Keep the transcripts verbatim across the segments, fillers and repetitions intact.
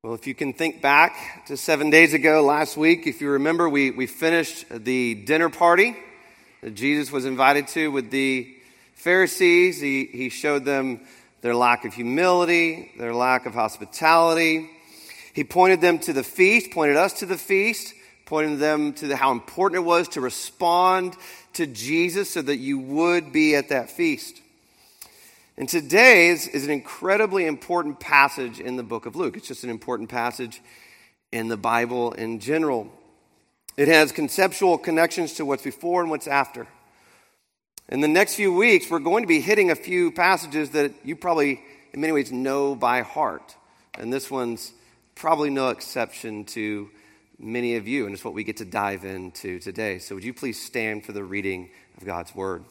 Well, if you can think back to seven days ago, last week, if you remember, we, we finished the dinner party that Jesus was invited to with the Pharisees. He, he showed them their lack of humility, their lack of hospitality. He pointed them to the feast, pointed us to the feast, pointed them to the, how important it was to respond to Jesus so that you would be at that feast. And today is, is an incredibly important passage in the book of Luke. It's just an important passage in the Bible in general. It has conceptual connections to what's before and what's after. In the next few weeks, we're going to be hitting a few passages that you probably, in many ways, know by heart. And this one's probably no exception to many of you, and it's what we get to dive into today. So would you please stand for the reading of God's Word?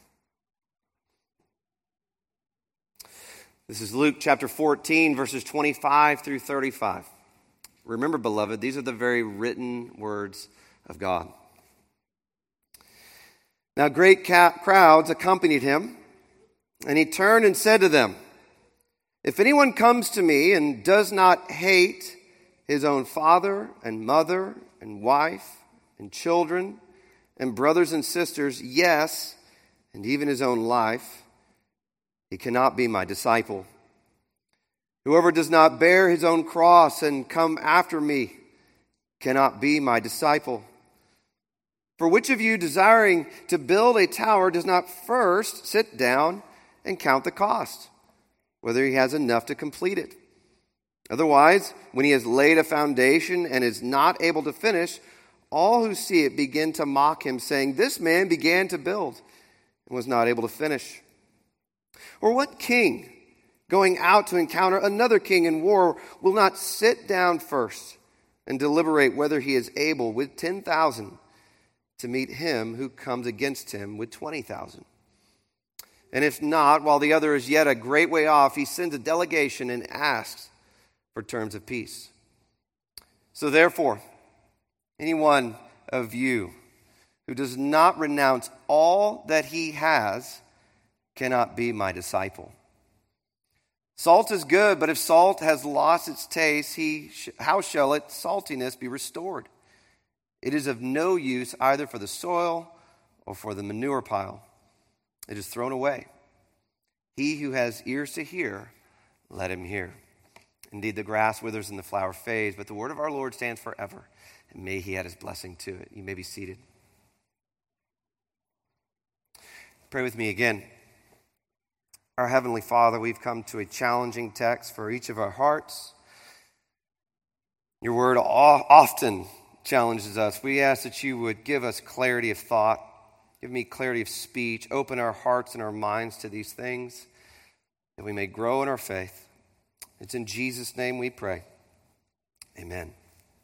This is Luke chapter fourteen, verses twenty-five through thirty-five. Remember, beloved, these are the very written words of God. Now great ca- crowds accompanied him, and he turned and said to them, "If anyone comes to me and does not hate his own father and mother and wife and children and brothers and sisters, yes, and even his own life, he cannot be my disciple. Whoever does not bear his own cross and come after me cannot be my disciple. For which of you, desiring to build a tower, does not first sit down and count the cost, whether he has enough to complete it? Otherwise, when he has laid a foundation and is not able to finish, all who see it begin to mock him, saying, 'This man began to build and was not able to finish.' Or what king, going out to encounter another king in war, will not sit down first and deliberate whether he is able with ten thousand to meet him who comes against him with twenty thousand? And if not, while the other is yet a great way off, he sends a delegation and asks for terms of peace. So therefore, any one of you who does not renounce all that he has cannot be my disciple. Salt is good, but if salt has lost its taste, he sh- how shall its saltiness be restored? It is of no use either for the soil or for the manure pile. It is thrown away. He who has ears to hear, let him hear. Indeed, the grass withers and the flower fades, but the word of our Lord stands forever, and may he add his blessing to it." You may be seated. Pray with me again. Our Heavenly Father, we've come to a challenging text for each of our hearts. Your word often challenges us. We ask that you would give us clarity of thought, give me clarity of speech, open our hearts and our minds to these things, that we may grow in our faith. It's in Jesus' name we pray. Amen.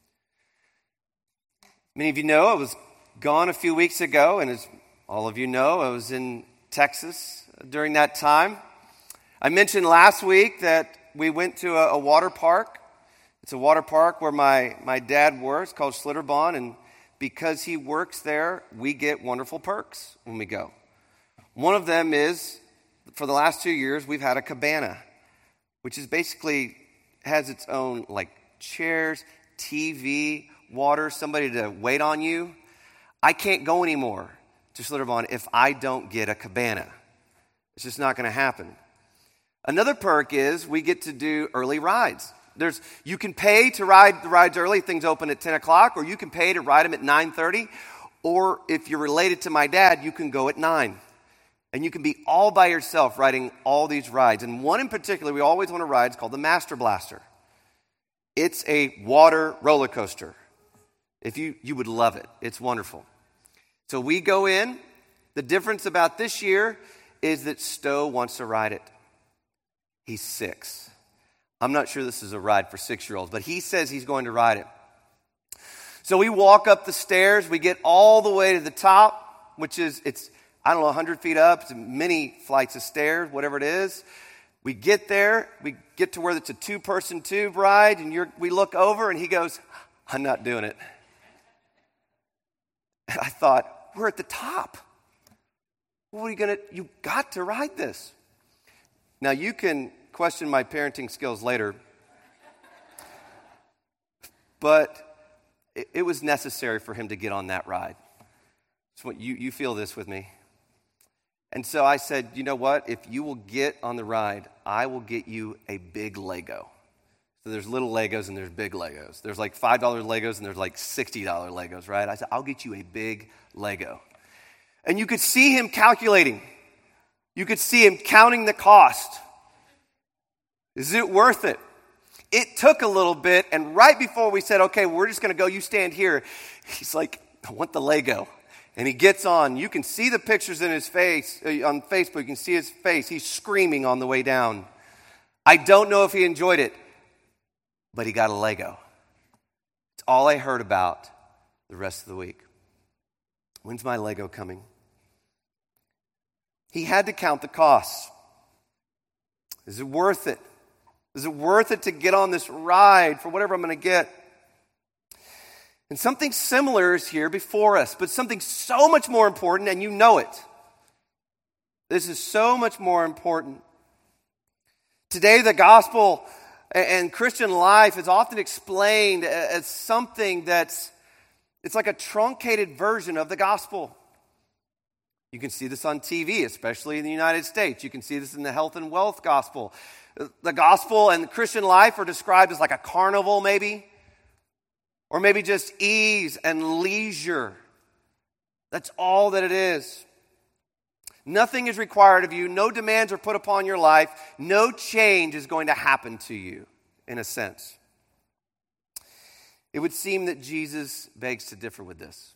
Many of you know I was gone a few weeks ago, and as all of you know, I was in Texas during that time. I mentioned last week that we went to a, a water park. It's a water park where my, my dad works, called Schlitterbahn, and because he works there, we get wonderful perks when we go. One of them is, for the last two years, we've had a cabana, which is basically has its own like chairs, T V, water, somebody to wait on you. I can't go anymore to Schlitterbahn if I don't get a cabana. It's just not going to happen. Another perk is we get to do early rides. There's you can pay to ride the rides early. Things open at ten o'clock, or you can pay to ride them at nine thirty. Or if you're related to my dad, you can go at nine. And you can be all by yourself riding all these rides. And one in particular we always want to ride is called the Master Blaster. It's a water roller coaster. If you you would love it. It's wonderful. So we go in. The difference about this year is that Stowe wants to ride it. He's six. I'm not sure this is a ride for six-year-olds, but he says he's going to ride it. So we walk up the stairs. We get all the way to the top, which is, it's, I don't know, one hundred feet up. It's many flights of stairs, whatever it is. We get there. We get to where it's a two-person tube ride, and you're, we look over, and he goes, "I'm not doing it." And I thought, we're at the top. What are you going to, you got to ride this. Now, you can question my parenting skills later, but it, it was necessary for him to get on that ride. So you, you feel this with me. And so I said, you know what? If you will get on the ride, I will get you a big Lego. So there's little Legos and there's big Legos. There's like five dollar Legos and there's like sixty dollar Legos, right? I said, I'll get you a big Lego. And you could see him calculating. You could see him counting the cost. Is it worth it? It took a little bit, and right before we said, okay, we're just going to go, you stand here, he's like, I want the Lego. And he gets on. You can see the pictures in his face, uh, on Facebook, you can see his face. He's screaming on the way down. I don't know if he enjoyed it, but he got a Lego. It's all I heard about the rest of the week. When's my Lego coming? He had to count the costs. Is it worth it? Is it worth it to get on this ride for whatever I'm going to get? And something similar is here before us, but something so much more important, and you know it. This is so much more important. Today, the gospel and Christian life is often explained as something that's, it's like a truncated version of the gospel. You can see this on T V, especially in the United States. You can see this in the health and wealth gospel. The gospel and the Christian life are described as like a carnival, maybe. Or maybe just ease and leisure. That's all that it is. Nothing is required of you. No demands are put upon your life. No change is going to happen to you, in a sense. It would seem that Jesus begs to differ with this.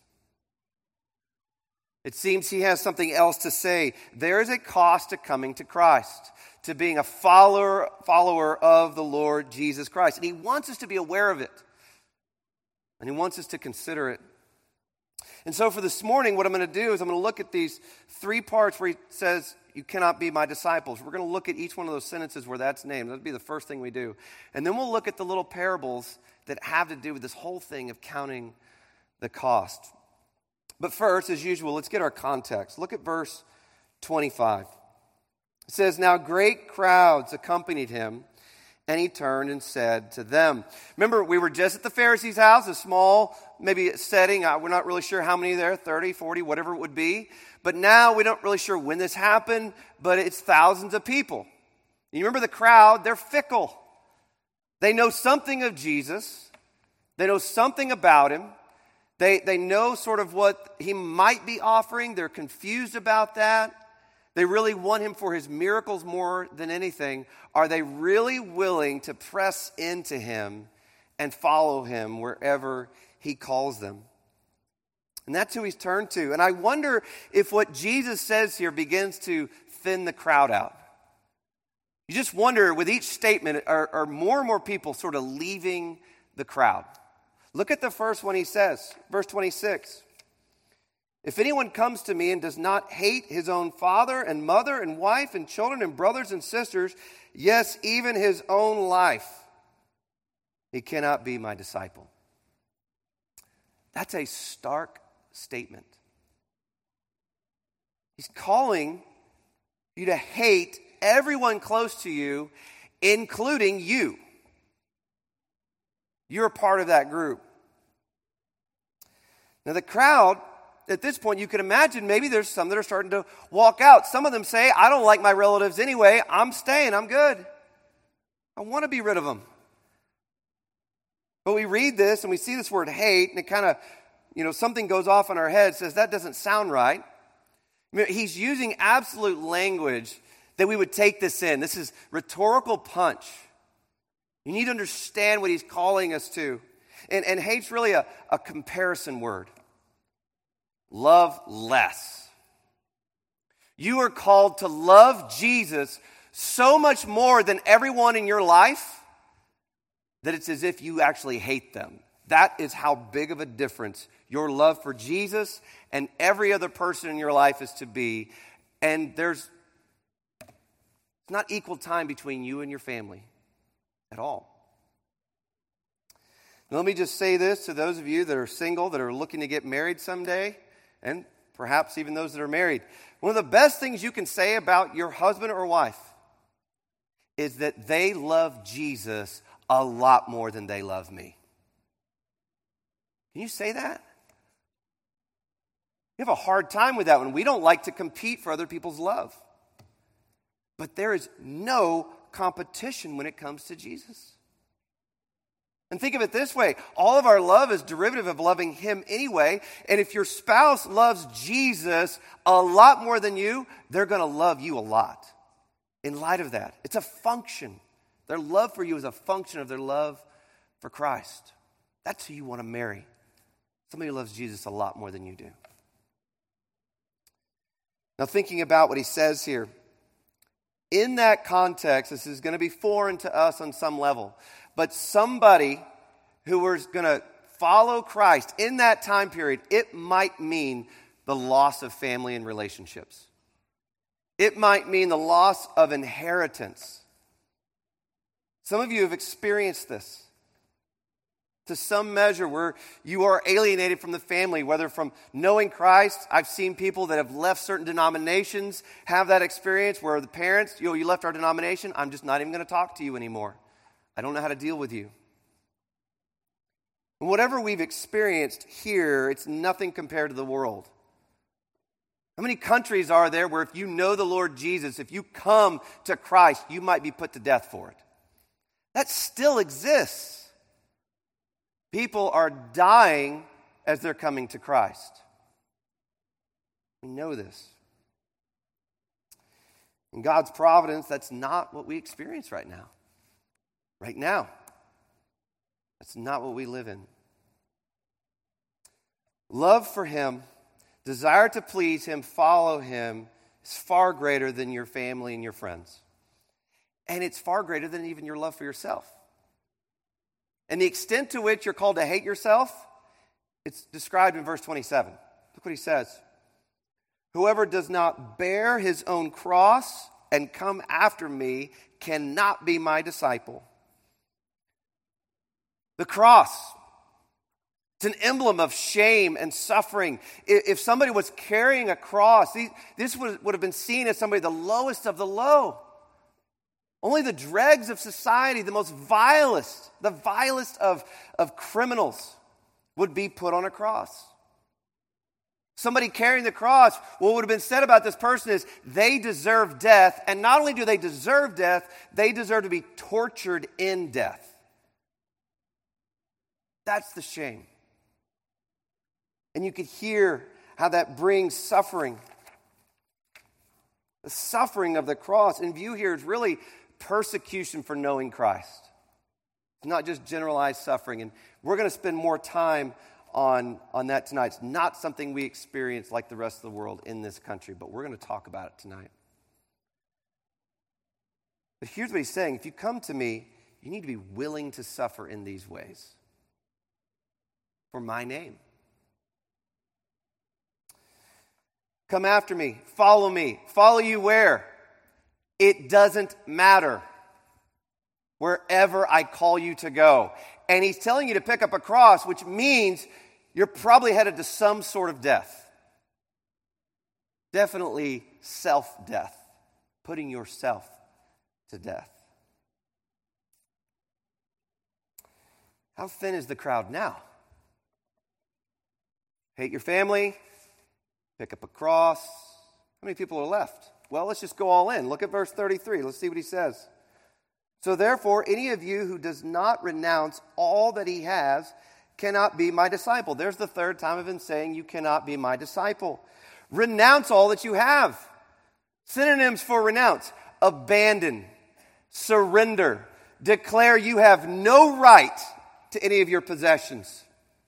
It seems he has something else to say. There is a cost to coming to Christ, to being a follower, follower of the Lord Jesus Christ. And he wants us to be aware of it. And he wants us to consider it. And so for this morning, what I'm going to do is I'm going to look at these three parts where he says, you cannot be my disciples. We're going to look at each one of those sentences where that's named. That'll be the first thing we do. And then we'll look at the little parables that have to do with this whole thing of counting the cost. But first, as usual, let's get our context. Look at verse twenty-five. It says, now great crowds accompanied him, and he turned and said to them. Remember, we were just at the Pharisees' house, a small, maybe setting. We're not really sure how many there, thirty, forty, whatever it would be. But now we're not really sure when this happened, but it's thousands of people. You remember the crowd, they're fickle. They know something of Jesus. They know something about him. They, they know sort of what he might be offering. They're confused about that. They really want him for his miracles more than anything. Are they really willing to press into him and follow him wherever he calls them? And that's who he's turned to. And I wonder if what Jesus says here begins to thin the crowd out. You just wonder, with each statement, are, are more and more people sort of leaving the crowd? Look at the first one he says, verse twenty-six. If anyone comes to me and does not hate his own father and mother and wife and children and brothers and sisters, yes, even his own life, he cannot be my disciple. That's a stark statement. He's calling you to hate everyone close to you, including you. You're a part of that group. Now the crowd, at this point, you can imagine maybe there's some that are starting to walk out. Some of them say, I don't like my relatives anyway. I'm staying. I'm good. I want to be rid of them. But we read this and we see this word hate, and it kind of, you know, something goes off in our head, says that doesn't sound right. I mean, he's using absolute language that we would take this in. This is rhetorical punch. You need to understand what he's calling us to. And, and hate's really a, a comparison word. Love less. You are called to love Jesus so much more than everyone in your life that it's as if you actually hate them. That is how big of a difference your love for Jesus and every other person in your life is to be. And there's it's not equal time between you and your family at all. Now, let me just say this to those of you that are single, that are looking to get married someday, and perhaps even those that are married. One of the best things you can say about your husband or wife is that they love Jesus a lot more than they love me. Can you say that? We have a hard time with that one. We don't like to compete for other people's love. But there is no competition when it comes to Jesus. And think of it this way. All of our love is derivative of loving him anyway. And if your spouse loves Jesus a lot more than you, they're going to love you a lot. In light of that, it's a function. Their love for you is a function of their love for Christ. That's who you want to marry. Somebody who loves Jesus a lot more than you do. Now, thinking about what he says here, in that context, this is going to be foreign to us on some level, but somebody who was going to follow Christ in that time period, it might mean the loss of family and relationships. It might mean the loss of inheritance. Some of you have experienced this to some measure where you are alienated from the family, whether from knowing Christ. I've seen people that have left certain denominations have that experience where the parents, you know, you left our denomination, I'm just not even going to talk to you anymore. I don't know how to deal with you. And whatever we've experienced here, it's nothing compared to the world. How many countries are there where if you know the Lord Jesus, if you come to Christ, you might be put to death for it? That still exists. People are dying as they're coming to Christ. We know this. In God's providence, that's not what we experience right now. Right now. That's not what we live in. Love for him, desire to please him, follow him, is far greater than your family and your friends. And it's far greater than even your love for yourself. And the extent to which you're called to hate yourself, it's described in verse twenty-seven. Look what he says. Whoever does not bear his own cross and come after me cannot be my disciple. The cross, it's an emblem of shame and suffering. If somebody was carrying a cross, this would have been seen as somebody the lowest of the low. Only the dregs of society, the most vilest, the vilest of, of criminals would be put on a cross. Somebody carrying the cross, what would have been said about this person is they deserve death. And not only do they deserve death, they deserve to be tortured in death. That's the shame. And you could hear how that brings suffering. The suffering of the cross in view here is really persecution for knowing Christ. It's not just generalized suffering. And we're going to spend more time on, on that tonight. It's not something we experience like the rest of the world in this country, but we're going to talk about it tonight. But here's what he's saying. If you come to me, you need to be willing to suffer in these ways for my name. Come after me. Follow me. Follow you where? It doesn't matter. Wherever I call you to go. And he's telling you to pick up a cross, which means you're probably headed to some sort of death. Definitely self-death. Putting yourself to death. How thin is the crowd now? Hate your family, pick up a cross. How many people are left? Well, let's just go all in. Look at verse thirty-three. Let's see what he says. So therefore, any of you who does not renounce all that he has cannot be my disciple. There's the third time I've been saying you cannot be my disciple. Renounce all that you have. Synonyms for renounce. Abandon. Surrender. Declare you have no right to any of your possessions.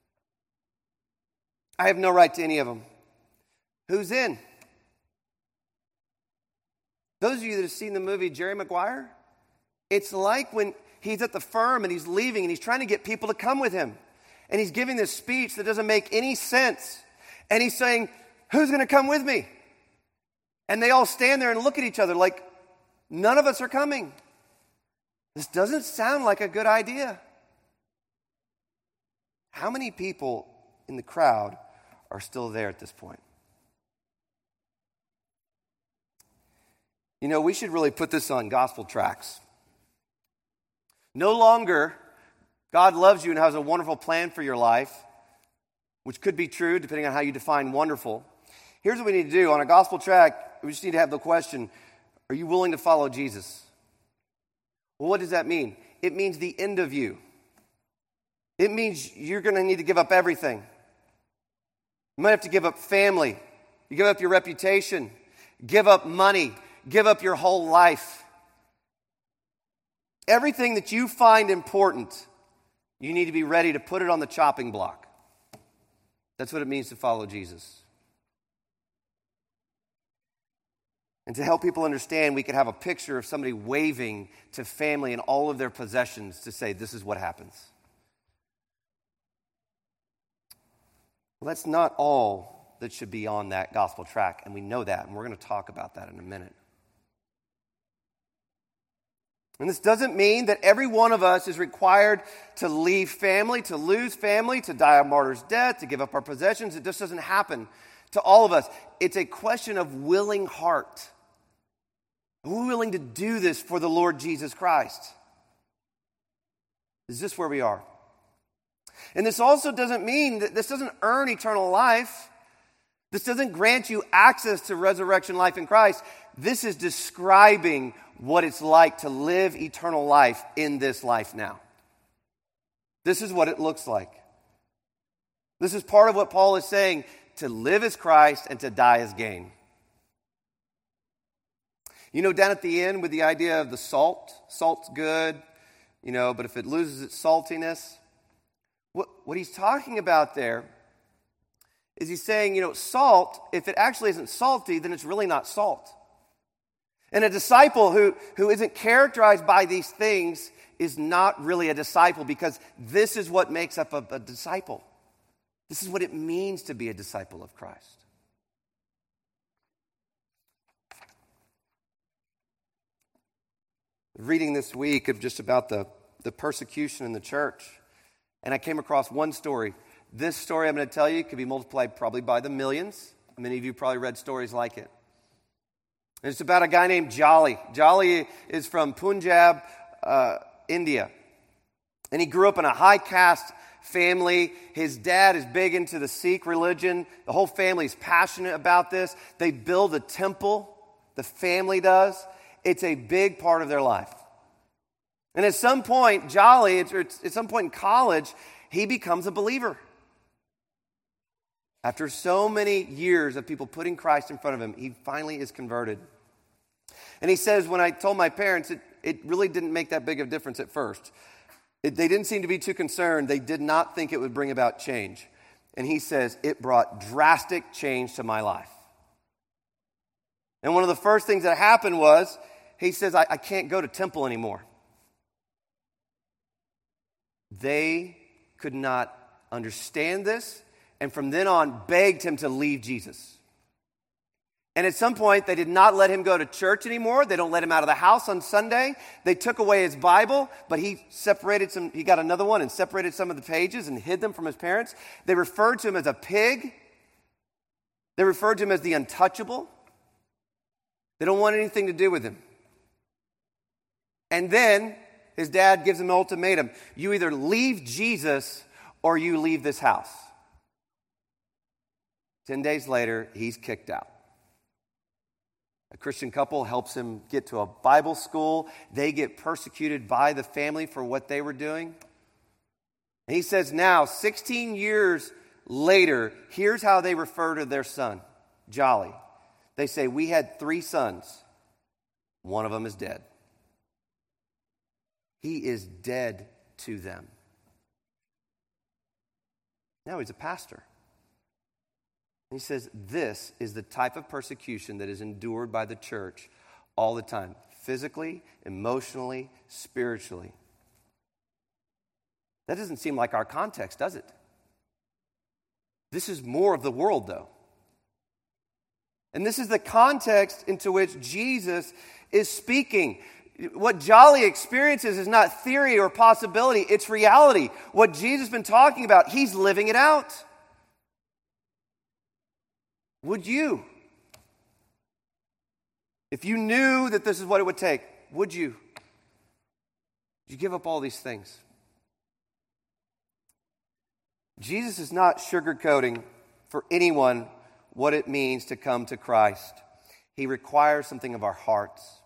I have no right to any of them. Who's in? Those of you that have seen the movie Jerry Maguire, it's like when he's at the firm and he's leaving and he's trying to get people to come with him. And he's giving this speech that doesn't make any sense. And he's saying, who's going to come with me? And they all stand there and look at each other like, none of us are coming. This doesn't sound like a good idea. How many people in the crowd are still there at this point? You know, we should really put this on gospel tracks. No longer, God loves you and has a wonderful plan for your life. which could be true depending on how you define wonderful. Here's what we need to do. On a gospel track, we just need to have the question, are you willing to follow Jesus? Well, what does that mean? It means the end of you. It means you're going to need to give up everything. You might have to give up family. You give up your reputation. Give up money. Give up your whole life. Everything that you find important, you need to be ready to put it on the chopping block. That's what it means to follow Jesus. And to help people understand, we could have a picture of somebody waving to family and all of their possessions to say, this is what happens. Well, that's not all that should be on that gospel track, and we know that, and we're going to talk about that in a minute. And this doesn't mean that every one of us is required to leave family, to lose family, to die a martyr's death, to give up our possessions. It just doesn't happen to all of us. It's a question of willing heart. Are we willing to do this for the Lord Jesus Christ? Is this where we are? And this also doesn't mean that this doesn't earn eternal life. This doesn't grant you access to resurrection life in Christ. This is describing what it's like to live eternal life in this life now. This is what it looks like. This is part of what Paul is saying, to live as Christ and to die as gain. You know, down at the end with the idea of the salt, salt's good, you know, but if it loses its saltiness, what, what he's talking about there is he's saying, you know, salt, if it actually isn't salty, then it's really not salt. And a disciple who, who isn't characterized by these things is not really a disciple, because this is what makes up a, a disciple. This is what it means to be a disciple of Christ. Reading this week of just about the, the persecution in the church, and I came across one story. This story I'm going to tell you could be multiplied probably by the millions. Many of you probably read stories like it. And it's about a guy named Jolly. Jolly is from Punjab, uh, India. And he grew up in a high caste family. His dad is big into the Sikh religion. The whole family is passionate about this. They build a temple. The family does. It's a big part of their life. And at some point, Jolly, at some point in college, he becomes a believer. After so many years of people putting Christ in front of him, he finally is converted. And he says, when I told my parents, it, it really didn't make that big of a difference at first. It, they didn't seem to be too concerned. They did not think it would bring about change. And he says, it brought drastic change to my life. And one of the first things that happened was, he says, I, I can't go to temple anymore. They could not understand this, and from then on begged him to leave Jesus. And at some point, they did not let him go to church anymore. They don't let him out of the house on Sunday. They took away his Bible, but he separated some, he got another one and separated some of the pages and hid them from his parents. They referred to him as a pig. They referred to him as the untouchable. They don't want anything to do with him. And then his dad gives him an ultimatum. You either leave Jesus or you leave this house. Ten days later, he's kicked out. A Christian couple helps him get to a Bible school. They get persecuted by the family for what they were doing. And he says now, sixteen years later, here's how they refer to their son, Jolly. They say, we had three sons. One of them is dead. He is dead to them. Now he's a pastor. He says this is the type of persecution that is endured by the church all the time, physically, emotionally, spiritually. That doesn't seem like our context, does it? This is more of the world, though. And this is the context into which Jesus is speaking. What Jolly experiences is not theory or possibility, it's reality. What Jesus has been talking about, he's living it out. Would you? If you knew that this is what it would take, would you? Would you give up all these things? Jesus is not sugarcoating for anyone what it means to come to Christ. He requires something of our hearts.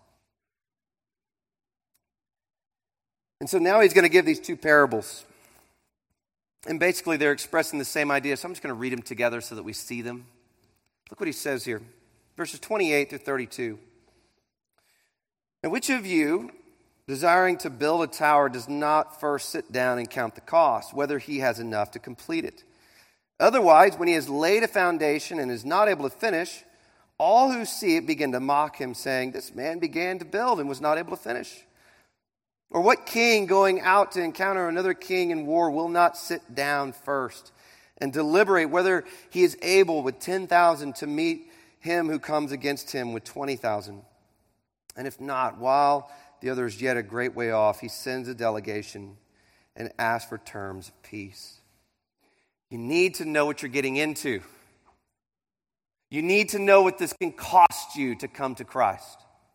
And so now he's going to give these two parables. And basically they're expressing the same idea. So I'm just going to read them together so that we see them. Look what he says here. Verses twenty-eight through thirty-two. And which of you, desiring to build a tower, does not first sit down and count the cost, whether he has enough to complete it? Otherwise, when he has laid a foundation and is not able to finish, all who see it begin to mock him, saying, this man began to build and was not able to finish. Or what king going out to encounter another king in war will not sit down first and deliberate whether he is able with ten thousand to meet him who comes against him with twenty thousand? And if not, while the other is yet a great way off, he sends a delegation and asks for terms of peace. You need to know what you're getting into. You need to know what this can cost you to come to Christ.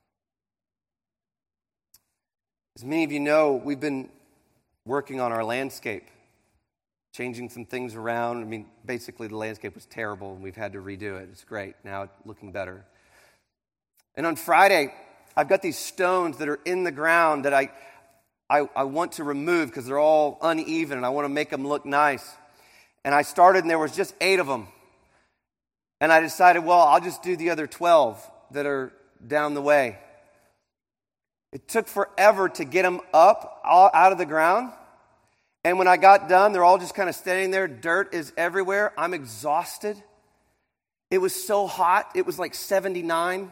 As many of you know, we've been working on our landscape, changing some things around. I mean, basically the landscape was terrible and we've had to redo it. It's great. Now it's looking better. And on Friday, I've got these stones that are in the ground that I, I, I want to remove because they're all uneven and I want to make them look nice. And I started and there was just eight of them. And I decided, well, I'll just do the other twelve that are down the way. It took forever to get them up all out of the ground. And when I got done, they're all just kind of standing there. Dirt is everywhere. I'm exhausted. It was so hot. It was like seventy-nine.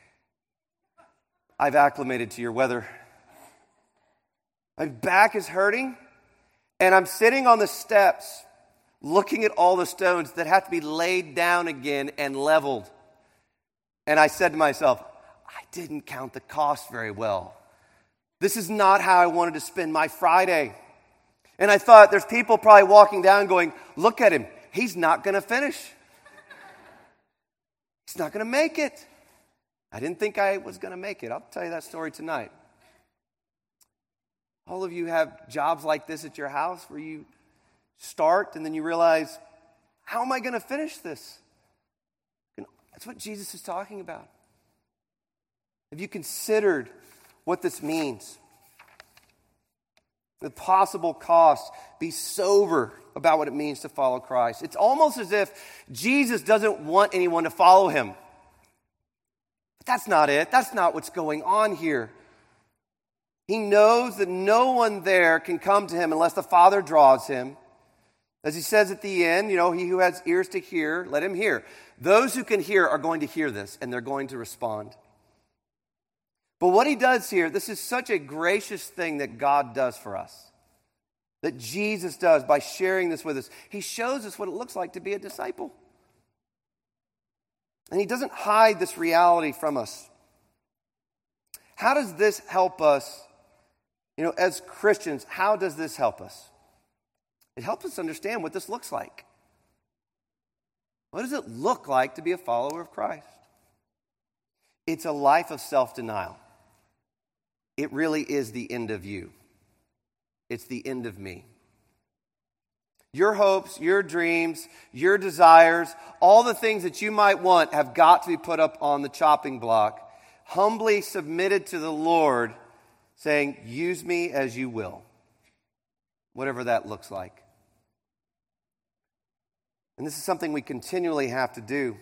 I've acclimated to your weather. My back is hurting. And I'm sitting on the steps looking at all the stones that have to be laid down again and leveled. And I said to myself, I didn't count the cost very well. This is not how I wanted to spend my Friday. And I thought, there's people probably walking down going, look at him. He's not going to finish. He's not going to make it. I didn't think I was going to make it. I'll tell you that story tonight. All of you have jobs like this at your house where you start and then you realize, how am I going to finish this? And that's what Jesus is talking about. Have you considered what this means? The possible cost. Be sober about what it means to follow Christ. It's almost as if Jesus doesn't want anyone to follow him. But that's not it. That's not what's going on here. He knows that no one there can come to him unless the Father draws him. As he says at the end, you know, he who has ears to hear, let him hear. Those who can hear are going to hear this, and they're going to respond. But what he does here, this is such a gracious thing that God does for us, that Jesus does by sharing this with us. He shows us what it looks like to be a disciple. And he doesn't hide this reality from us. How does this help us, you know, as Christians, how does this help us? It helps us understand what this looks like. What does it look like to be a follower of Christ? It's a life of self-denial. It really is the end of you. It's the end of me. Your hopes, your dreams, your desires, all the things that you might want have got to be put up on the chopping block, humbly submitted to the Lord, saying, use me as you will, whatever that looks like. And this is something we continually have to do.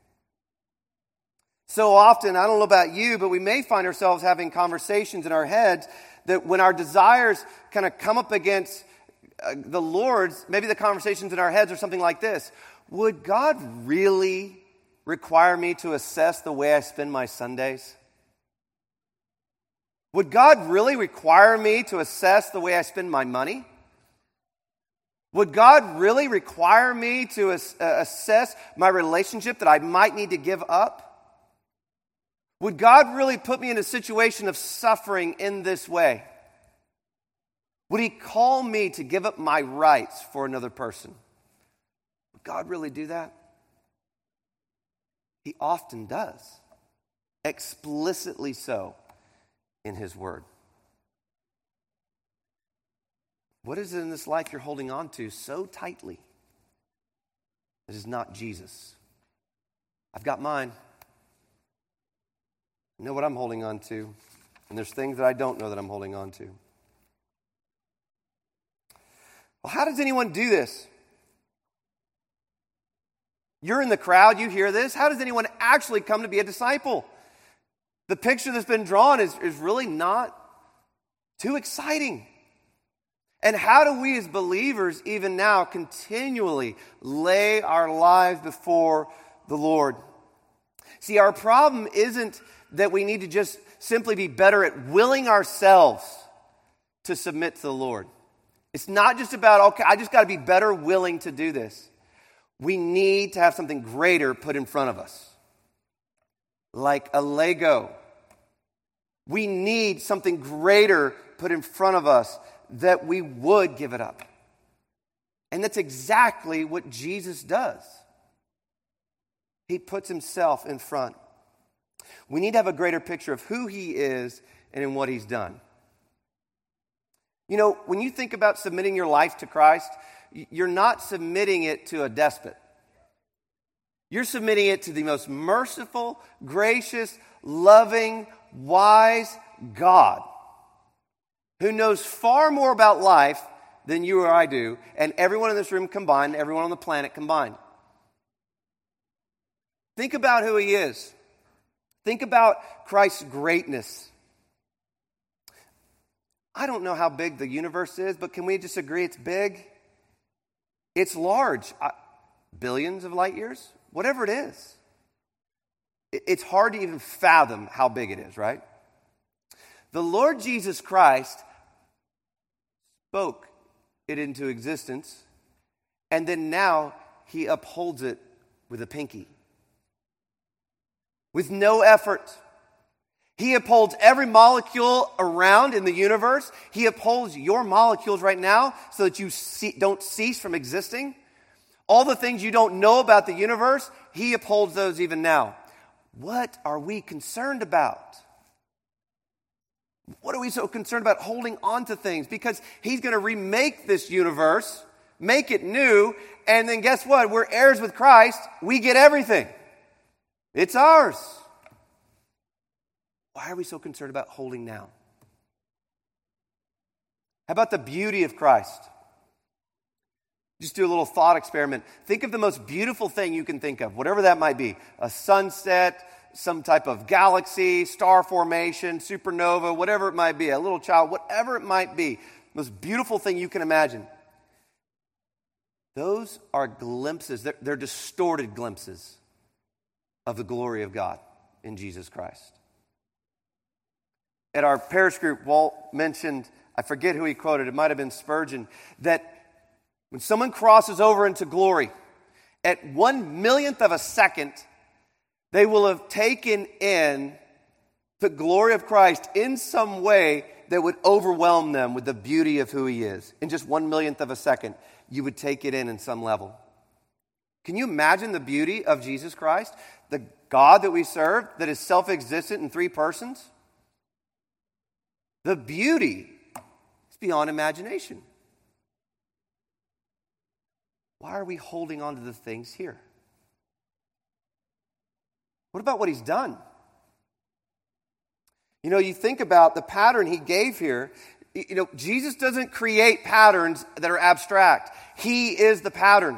So often, I don't know about you, but we may find ourselves having conversations in our heads that when our desires kind of come up against uh, the Lord's, maybe the conversations in our heads are something like this. Would God really require me to assess the way I spend my Sundays? Would God really require me to assess the way I spend my money? Would God really require me to ass- uh, assess my relationship that I might need to give up? Would God really put me in a situation of suffering in this way? Would he call me to give up my rights for another person? Would God really do that? He often does, explicitly so in his word. What is it in this life you're holding on to so tightly? This is not Jesus. I've got mine. I know what I'm holding on to. And there's things that I don't know that I'm holding on to. Well, how does anyone do this? You're in the crowd, you hear this. How does anyone actually come to be a disciple? The picture that's been drawn is, is really not too exciting. And how do we as believers even now continually lay our lives before the Lord? See, our problem isn't that we need to just simply be better at willing ourselves to submit to the Lord. It's not just about, okay, I just got to be better willing to do this. We need to have something greater put in front of us. Like a Lego. We need something greater put in front of us that we would give it up. And that's exactly what Jesus does. He puts himself in front. We need to have a greater picture of who he is and in what he's done. You know, when you think about submitting your life to Christ, you're not submitting it to a despot. You're submitting it to the most merciful, gracious, loving, wise God who knows far more about life than you or I do, and everyone in this room combined, everyone on the planet combined. Think about who he is. Think about Christ's greatness. I don't know how big the universe is, but can we just agree it's big? It's large. Uh, billions of light years? Whatever it is. It, it's hard to even fathom how big it is, right? The Lord Jesus Christ spoke it into existence, and then now he upholds it with a pinky. With no effort. He upholds every molecule around in the universe. He upholds your molecules right now so that you see, don't cease from existing. All the things you don't know about the universe, he upholds those even now. What are we concerned about? What are we so concerned about holding on to things? Because he's going to remake this universe, make it new, and then guess what? We're heirs with Christ. We get everything. It's ours. Why are we so concerned about holding now? How about the beauty of Christ? Just do a little thought experiment. Think of the most beautiful thing you can think of, whatever that might be. A sunset, some type of galaxy, star formation, supernova, whatever it might be. A little child, whatever it might be. The most beautiful thing you can imagine. Those are glimpses. They're, they're distorted glimpses of the glory of God in Jesus Christ. At our parish group, Walt mentioned, I forget who he quoted, it might have been Spurgeon, that when someone crosses over into glory, at one millionth of a second, they will have taken in the glory of Christ in some way that would overwhelm them with the beauty of who he is. In just one millionth of a second, you would take it in in some level. Can you imagine the beauty of Jesus Christ? The God that we serve, that is self-existent in three persons? The beauty is beyond imagination. Why are we holding on to the things here? What about what he's done? You know, you think about the pattern he gave here. You know, Jesus doesn't create patterns that are abstract. He is the pattern.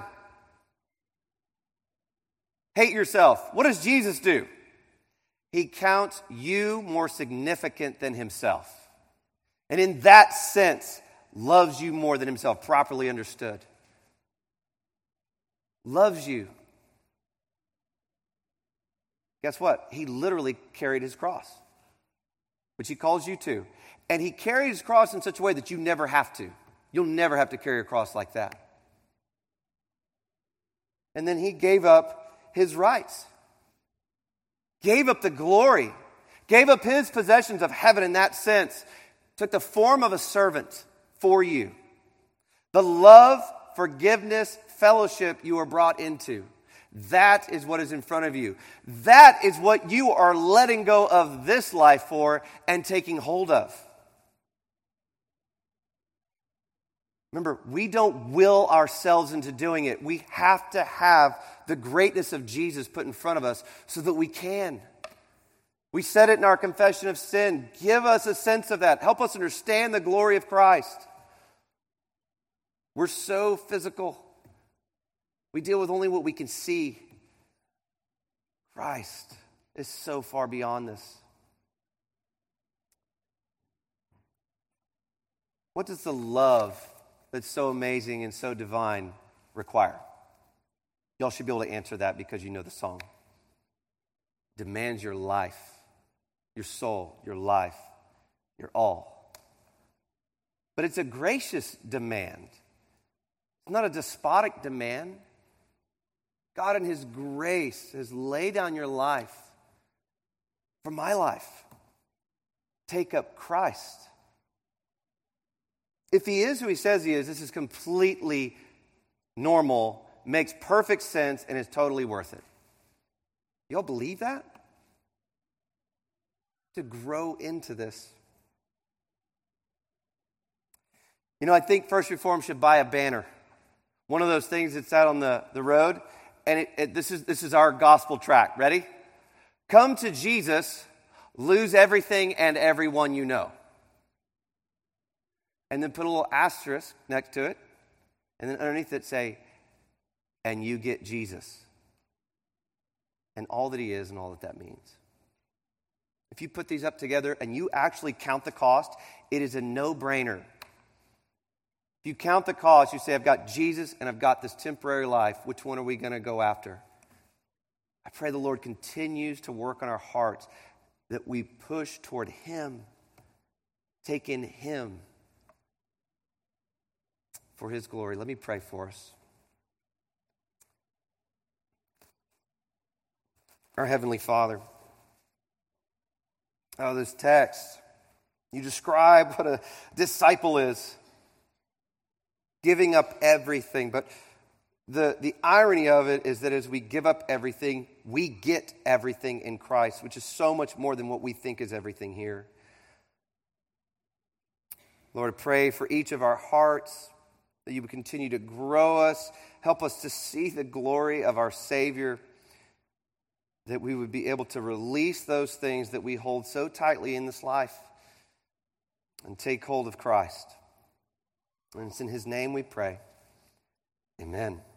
Hate yourself. What does Jesus do? He counts you more significant than himself. And in that sense, loves you more than himself, properly understood. Loves you. Guess what? He literally carried his cross, which he calls you to. And he carried his cross in such a way that you never have to. You'll never have to carry a cross like that. And then he gave up his rights, gave up the glory, gave up his possessions of heaven in that sense, took the form of a servant for you. The love, forgiveness, fellowship you are brought into. That is what is in front of you. That is what you are letting go of this life for and taking hold of. Remember, we don't will ourselves into doing it. We have to have the greatness of Jesus put in front of us so that we can. We said it in our confession of sin. Give us a sense of that. Help us understand the glory of Christ. We're so physical. We deal with only what we can see. Christ is so far beyond this. What does the love that's so amazing and so divine require? Y'all should be able to answer that because you know the song. Demands your life, your soul, your life, your all. But it's a gracious demand. It's not a despotic demand. God in His grace has laid down your life for my life. Take up Christ. If He is who He says He is, this is completely normal, makes perfect sense, and is totally worth it. Y'all believe that? To grow into this. You know, I think First Reformed should buy a banner. One of those things that's out on the, the road. And it, it, this is this is our gospel tract. Ready? Come to Jesus, lose everything and everyone you know. And then put a little asterisk next to it. And then underneath it say, and you get Jesus. And all that He is and all that that means. If you put these up together and you actually count the cost, it is a no-brainer. If you count the cost, you say, I've got Jesus and I've got this temporary life. Which one are we going to go after? I pray the Lord continues to work on our hearts, that we push toward Him, take in Him for His glory. Let me pray for us. Our Heavenly Father, oh, this text, you describe what a disciple is. Giving up everything. But the, the irony of it is that as we give up everything, we get everything in Christ, which is so much more than what we think is everything here. Lord, I pray for each of our hearts that you would continue to grow us, help us to see the glory of our Savior, that we would be able to release those things that we hold so tightly in this life and take hold of Christ. And it's in His name we pray. Amen.